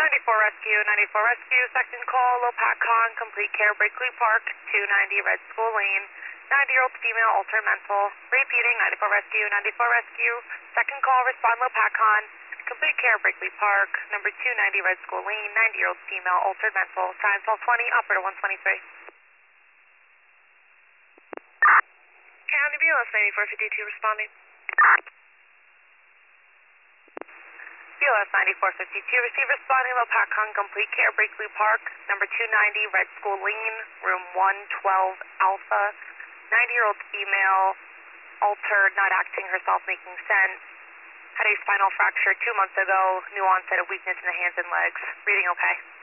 94 Rescue, 94 Rescue, second call, Lopatcon, complete care, Brickley Park, 290 Red School Lane, 90-year-old female, altered mental. Repeating, 94 Rescue, 94 Rescue, second call, respond Lopatcon, complete care, Brickley Park, number 290 Red School Lane, 90-year-old female, altered mental. Time 1220, operator 123. County BLS 9452 responding. BLS 9452, receive responding Lopatcon, complete care, Brickley Park, number 290 Red School Lane, room 112 Alpha, 90-year-old female, altered, not acting herself, making sense. Had a spinal fracture 2 months ago, new onset of weakness in the hands and legs. Reading okay.